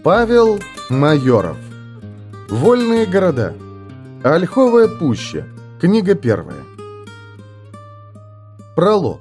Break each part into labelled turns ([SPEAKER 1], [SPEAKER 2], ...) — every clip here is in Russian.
[SPEAKER 1] Павел Майоров. Вольные города. Ольховая пуща. Книга первая. Пролог.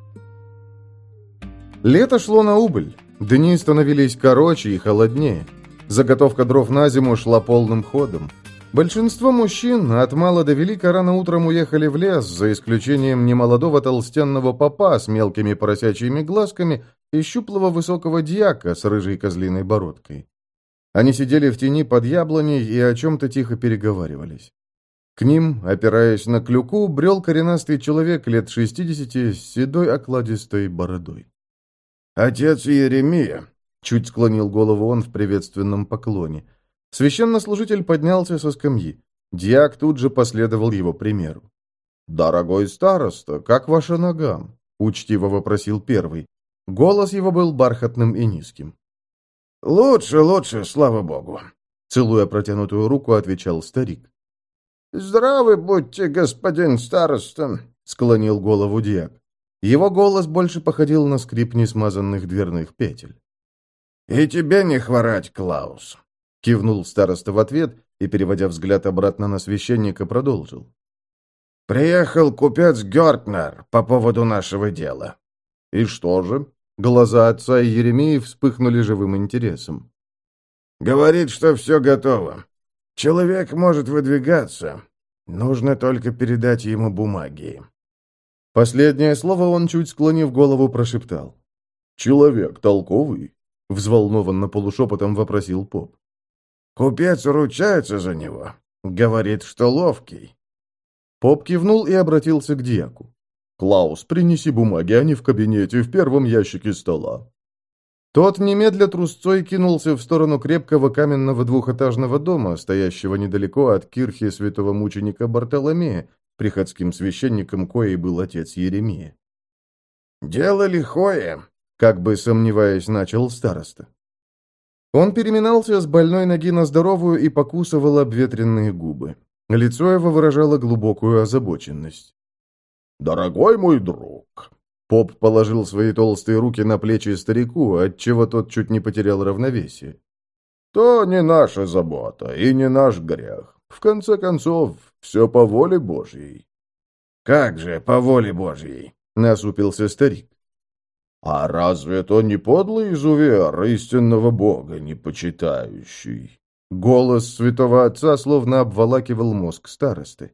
[SPEAKER 1] Лето шло на убыль. Дни становились короче и холоднее. Заготовка дров на зиму шла полным ходом. Большинство мужчин от мала до велика рано утром уехали в лес, за исключением немолодого толстенного попа с мелкими поросячьими глазками и щуплого высокого дьяка с рыжей козлиной бородкой. Они сидели в тени под яблоней и о чем-то тихо переговаривались. К ним, опираясь на клюку, брел коренастый человек лет 60 с седой окладистой бородой. «Отец Иеремия», — чуть склонил голову он в приветственном поклоне. Священнослужитель поднялся со скамьи. Дьяк тут же последовал его примеру. «Дорогой староста, как ваша нога?» — учтиво вопросил первый. Голос его был бархатным и низким.
[SPEAKER 2] «Лучше, слава богу»,
[SPEAKER 1] — целуя протянутую руку, отвечал старик.
[SPEAKER 2] «Здравы будьте, господин староста», — склонил голову дьяк.
[SPEAKER 1] Его голос больше походил на скрип несмазанных дверных петель.
[SPEAKER 2] «И тебе не хворать, Клаус», —
[SPEAKER 1] кивнул староста в ответ и, переводя взгляд обратно на священника, продолжил.
[SPEAKER 2] «Приехал купец Гёртнер по поводу нашего дела».
[SPEAKER 1] «И что же?» Глаза отца и Еремии вспыхнули живым интересом.
[SPEAKER 2] «Говорит, что все готово. Человек может выдвигаться. Нужно только передать ему бумаги».
[SPEAKER 1] Последнее слово он, чуть склонив голову, прошептал. «Человек толковый?» — взволнованно полушепотом вопросил поп.
[SPEAKER 2] «Купец ручается за него. Говорит, что ловкий».
[SPEAKER 1] Поп кивнул и обратился к дьяку. «Клаус, принеси бумаги, они в кабинете, в первом ящике стола». Тот немедля трусцой кинулся в сторону крепкого каменного двухэтажного дома, стоящего недалеко от кирхи святого мученика Бартоломея, приходским священником коей был отец Иеремия.
[SPEAKER 2] «Дело лихое»,
[SPEAKER 1] — как бы сомневаясь, начал староста. Он переминался с больной ноги на здоровую и покусывал обветренные губы. Лицо его выражало глубокую озабоченность. «Дорогой мой друг!» Поп положил свои толстые руки на плечи старику, отчего тот чуть не потерял равновесие. «То не наша забота и не наш грех. В конце концов, все по воле Божьей».
[SPEAKER 2] «Как же по воле Божьей?»
[SPEAKER 1] — насупился старик. «А разве это не подлый изувер, истинного Бога не почитающий?» Голос святого отца словно обволакивал мозг старосты.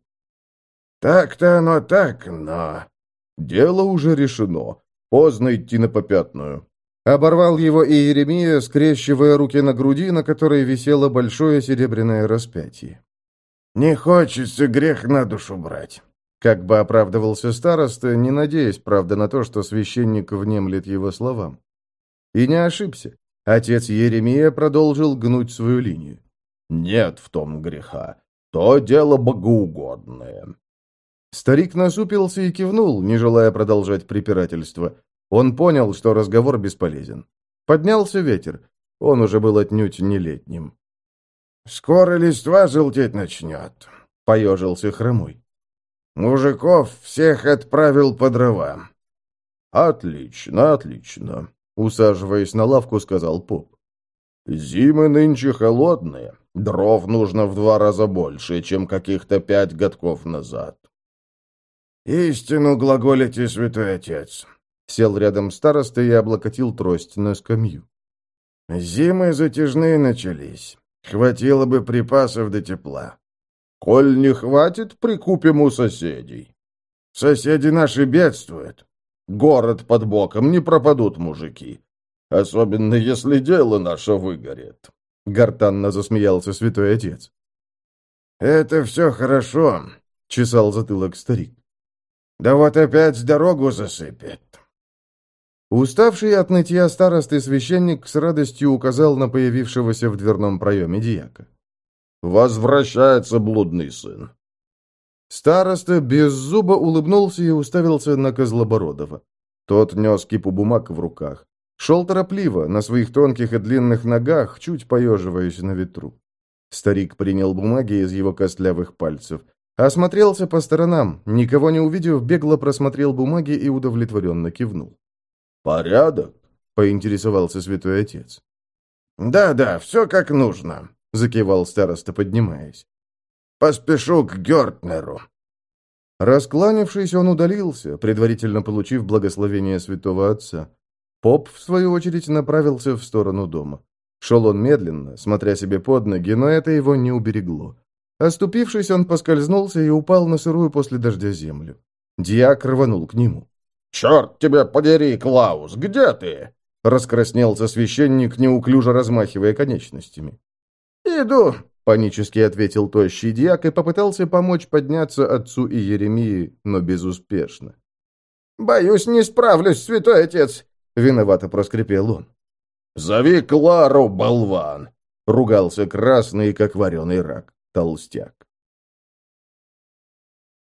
[SPEAKER 2] «Так-то оно так, но...»
[SPEAKER 1] «Дело уже решено. Поздно идти на попятную». Оборвал его и Иеремия, скрещивая руки на груди, на которой висело большое серебряное распятие.
[SPEAKER 2] «Не хочется грех на душу брать»,
[SPEAKER 1] — как бы оправдывался староста, не надеясь, правда, на то, что священник внемлет его словам. И не ошибся. Отец Иеремия продолжил гнуть свою линию. «Нет в том греха. То дело богоугодное». Старик насупился и кивнул, не желая продолжать препирательство. Он понял, что разговор бесполезен. Поднялся ветер. Он уже был отнюдь не летним.
[SPEAKER 2] «Скоро листва желтеть начнет», —
[SPEAKER 1] поежился хромой.
[SPEAKER 2] «Мужиков всех отправил по дрова».
[SPEAKER 1] «Отлично, отлично», — усаживаясь на лавку, сказал поп. «Зимы нынче холодные. Дров нужно в 2 раза больше, чем каких-то 5 годков назад».
[SPEAKER 2] «Истину глаголите, святой отец»,
[SPEAKER 1] — сел рядом староста и облокотил трость на скамью.
[SPEAKER 2] «Зимы затяжные начались. Хватило бы припасов до тепла».
[SPEAKER 1] «Коль не хватит, прикупим у соседей».
[SPEAKER 2] «Соседи наши бедствуют».
[SPEAKER 1] «Город под боком, не пропадут мужики. Особенно, если дело наше выгорит», — гортанно засмеялся святой отец.
[SPEAKER 2] «Это все хорошо», —
[SPEAKER 1] чесал затылок старик.
[SPEAKER 2] «Да вот опять дорогу засыпет».
[SPEAKER 1] Уставший от нытья старосты священник с радостью указал на появившегося в дверном проеме дьяка. «Возвращается блудный сын». Староста без зуба улыбнулся и уставился на Козлобородова. Тот нес кипу бумаг в руках. Шел торопливо, на своих тонких и длинных ногах, чуть поеживаясь на ветру. Старик принял бумаги из его костлявых пальцев. Осмотрелся по сторонам, никого не увидев, бегло просмотрел бумаги и удовлетворенно кивнул. «Порядок?» — поинтересовался святой отец.
[SPEAKER 2] «Да-да, все как нужно», — закивал староста, поднимаясь. «Поспешу к Гёртнеру».
[SPEAKER 1] Раскланившись, он удалился, предварительно получив благословение святого отца. Поп, в свою очередь, направился в сторону дома. Шел он медленно, смотря себе под ноги, но это его не уберегло. Оступившись, он поскользнулся и упал на сырую после дождя землю. Дьяк рванул к нему.
[SPEAKER 2] «Черт тебя подери, Клаус, где ты?»
[SPEAKER 1] Раскраснелся священник, неуклюже размахивая конечностями.
[SPEAKER 2] «Иду»,
[SPEAKER 1] — панически ответил тощий дьяк и попытался помочь подняться отцу и Еремии, но безуспешно.
[SPEAKER 2] «Боюсь, не справлюсь, святой отец», —
[SPEAKER 1] виновато проскрипел он.
[SPEAKER 2] «Зови Клару, болван!»
[SPEAKER 1] — ругался красный, как вареный рак, толстяк.